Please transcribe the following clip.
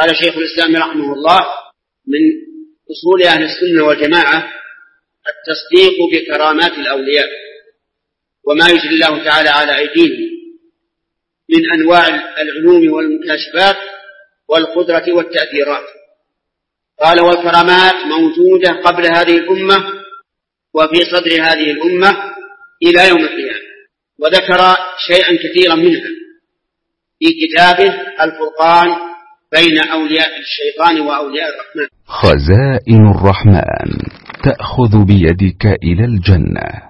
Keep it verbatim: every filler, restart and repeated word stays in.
قال شيخ الإسلام رحمه الله: من أصول أهل السنة والجماعة التصديق بكرامات الأولياء وما يجري الله تعالى على أيديهم من أنواع العلوم والمكاشفات والقدرة والتأثيرات. قال: والكرامات موجودة قبل هذه الأمة وفي صدر هذه الأمة إلى يوم القيامة، وذكر شيئا كثيرا منها في كتابه الفرقان بين أولياء الشيطان وأولياء الرحمن. خزائن الرحمن تأخذ بيدك إلى الجنة.